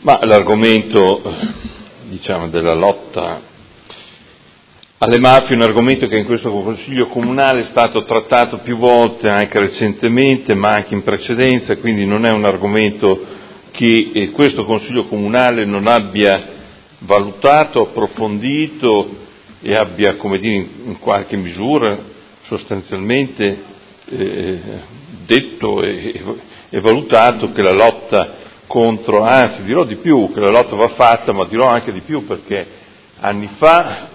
Ma l'argomento, della lotta alle mafie è un argomento che in questo Consiglio Comunale è stato trattato più volte, anche recentemente, ma anche in precedenza, quindi non è un argomento che questo Consiglio Comunale non abbia valutato, approfondito e abbia, in qualche misura sostanzialmente detto e valutato che la lotta contro, anzi dirò di più, che la lotta va fatta, ma dirò anche di più perché anni fa,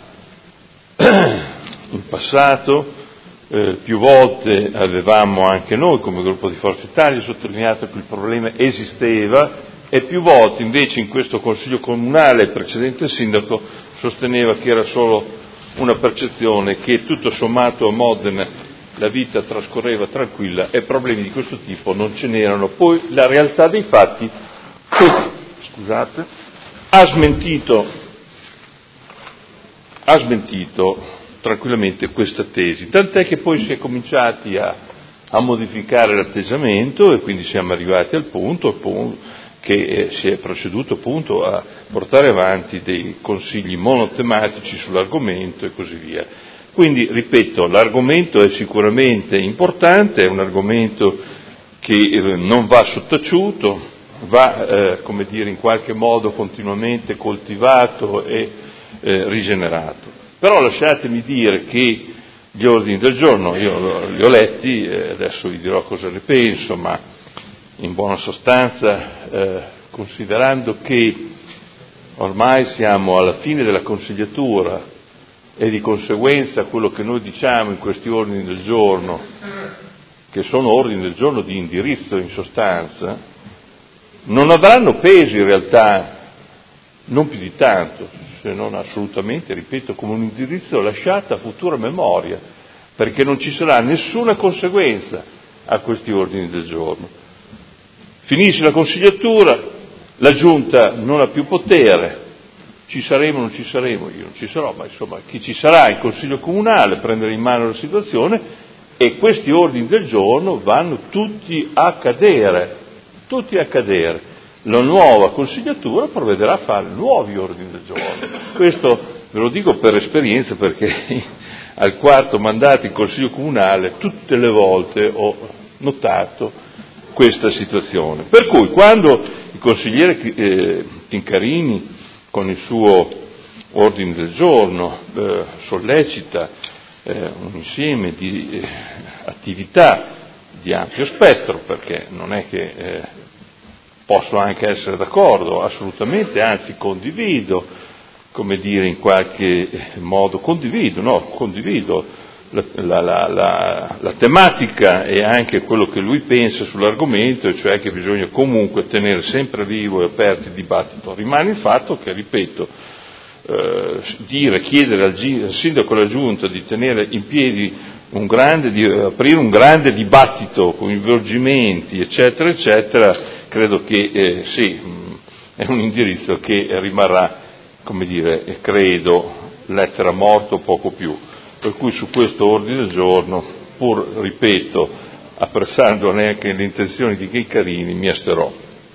in passato, più volte avevamo anche noi come gruppo di Forza Italia sottolineato che il problema esisteva e più volte invece in questo Consiglio Comunale il precedente sindaco sosteneva che era solo una percezione, che tutto sommato a Modena la vita trascorreva tranquilla e problemi di questo tipo non ce n'erano. Poi la realtà dei fatti ha smentito tranquillamente questa tesi, tant'è che poi si è cominciati a modificare l'atteggiamento e quindi siamo arrivati al punto che si è proceduto appunto a portare avanti dei consigli monotematici sull'argomento e così via. Quindi, ripeto, l'argomento è sicuramente importante, è un argomento che non va sottaciuto, va, in qualche modo continuamente coltivato e rigenerato. Però lasciatemi dire che gli ordini del giorno, io li ho letti, adesso vi dirò cosa ne penso, ma in buona sostanza, considerando che ormai siamo alla fine della consigliatura e di conseguenza quello che noi diciamo in questi ordini del giorno, che sono ordini del giorno di indirizzo in sostanza, non avranno peso in realtà non più di tanto, se non assolutamente, ripeto, come un indirizzo lasciato a futura memoria, perché non ci sarà nessuna conseguenza a questi ordini del giorno. Finisce la consigliatura, la Giunta non ha più potere, ci saremo o non ci saremo, io non ci sarò, ma insomma chi ci sarà, il Consiglio Comunale, prendere in mano la situazione e questi ordini del giorno vanno tutti a cadere. La nuova consigliatura provvederà a fare nuovi ordini del giorno. Questo ve lo dico per esperienza perché al quarto mandato in Consiglio Comunale tutte le volte ho notato questa situazione. Per cui quando il consigliere Tincarini con il suo ordine del giorno sollecita un insieme di attività di ampio spettro, perché non è che posso anche essere d'accordo, assolutamente, anzi condivido, in qualche modo condivido la tematica e anche quello che lui pensa sull'argomento, e cioè che bisogna comunque tenere sempre vivo e aperto il dibattito. Rimane il fatto che, ripeto, chiedere al sindaco e alla giunta di tenere in piedi di aprire un grande dibattito, coinvolgimenti, eccetera, eccetera, credo che sì, è un indirizzo che rimarrà, credo, lettera morta o poco più. Per cui su questo ordine del giorno, pur, ripeto, apprezzando neanche le intenzioni di Tincarini, mi asterrò.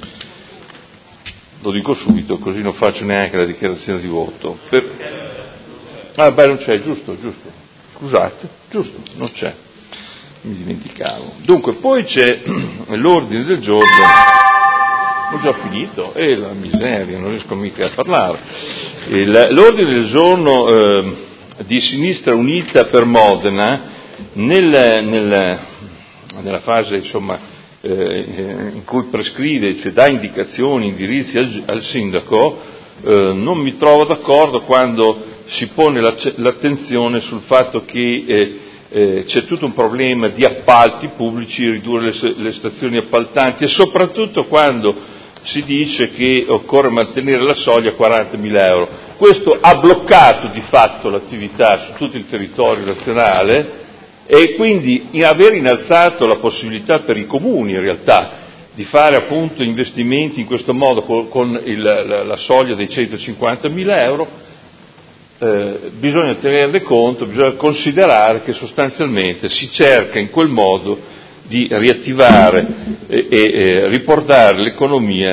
Lo dico subito, così non faccio neanche la dichiarazione di voto. Non c'è, giusto. Scusate, giusto, non c'è. Mi dimenticavo. Dunque, poi c'è l'ordine del giorno. Ho già finito? La miseria, non riesco mica a parlare. L'ordine del giorno di Sinistra Unita per Modena, nella fase, in cui prescrive, cioè dà indicazioni, indirizzi al sindaco, non mi trovo d'accordo quando si pone l'attenzione sul fatto che c'è tutto un problema di appalti pubblici, ridurre le stazioni appaltanti e soprattutto quando si dice che occorre mantenere la soglia a 40.000 euro. Questo ha bloccato di fatto l'attività su tutto il territorio nazionale e quindi aver innalzato la possibilità per i comuni in realtà di fare appunto investimenti in questo modo con la soglia dei 150.000 euro, bisogna tenerne conto, bisogna considerare che sostanzialmente si cerca in quel modo di riattivare e riportare l'economia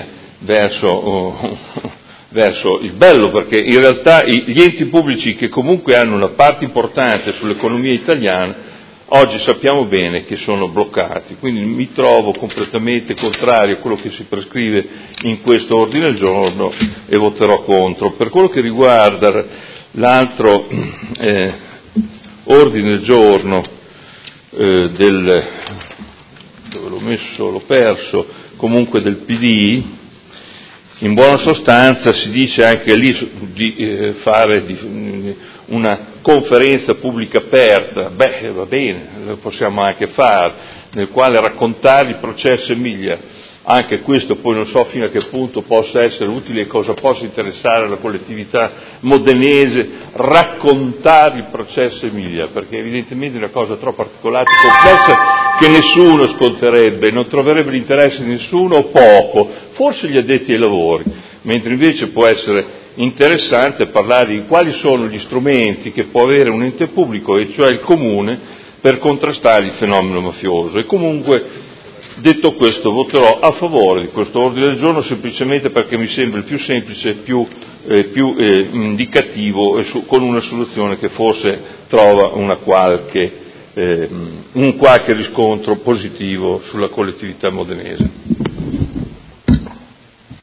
verso il bello, perché in realtà gli enti pubblici che comunque hanno una parte importante sull'economia italiana oggi sappiamo bene che sono bloccati, quindi mi trovo completamente contrario a quello che si prescrive in questo ordine del giorno e voterò contro. Per quello che riguarda l'altro ordine del giorno dove l'ho messo, l'ho perso, comunque del PD, in buona sostanza si dice anche lì di fare una conferenza pubblica aperta, va bene, lo possiamo anche fare, nel quale raccontare il processo Emilia. Anche questo poi non so fino a che punto possa essere utile e cosa possa interessare la collettività modenese, raccontare il processo Emilia, perché evidentemente è una cosa troppo articolata e complessa che nessuno ascolterebbe, non troverebbe l'interesse di nessuno o poco, forse gli addetti ai lavori, mentre invece può essere interessante parlare di quali sono gli strumenti che può avere un ente pubblico, e cioè il comune, per contrastare il fenomeno mafioso. E comunque, detto questo, voterò a favore di questo ordine del giorno semplicemente perché mi sembra il più semplice, più indicativo e con una soluzione che forse trova un qualche riscontro positivo sulla collettività modenese.